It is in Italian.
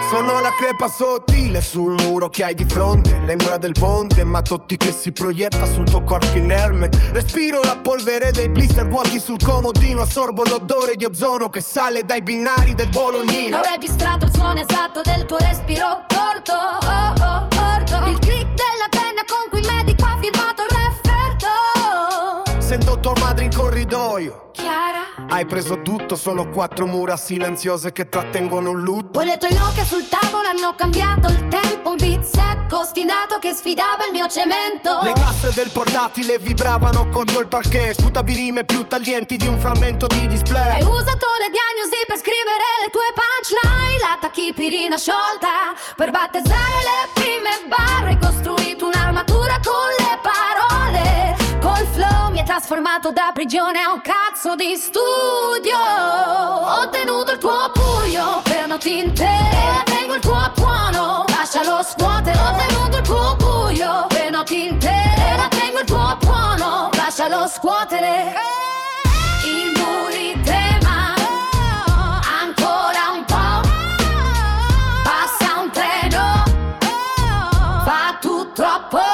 Sono la crepa sottile sul muro che hai di fronte, l'embra del ponte, ma Totti che si proietta sul tuo corpo in helmet. Respiro la polvere dei blister vuoti sul comodino, assorbo l'odore di ozono che sale dai binari del Bolognino. Ho registrato il suono esatto del tuo respiro corto, oh oh, corto. Il click della penna con cui il medico ha firmato il referto. Sento tua madre in corridoio. Chiara, hai preso tutto, solo 4 mura silenziose che trattengono un lutto. poi le tue noche sul tavolo hanno cambiato il tempo. Un beat secco, ostinato che sfidava il mio cemento. Le casse del portatile vibravano contro il parquet, sputavi rime più taglienti di un frammento di display. Hai usato le diagnosi per scrivere le tue punchline, la tachipirina sciolta per battezzare le prime barre. Hai costruito un'armatura con le parole, col flow mi hai trasformato da prigione a un cazzo di studio. Ho tenuto il tuo pugno per notti intere, tengo il tuo buono, lascialo scuotere. Ho tenuto il tuo buio per notti intere, tengo il tuo buono, lascialo scuotere. I muri tremano, ancora un po', passa un treno, fa tutto troppo.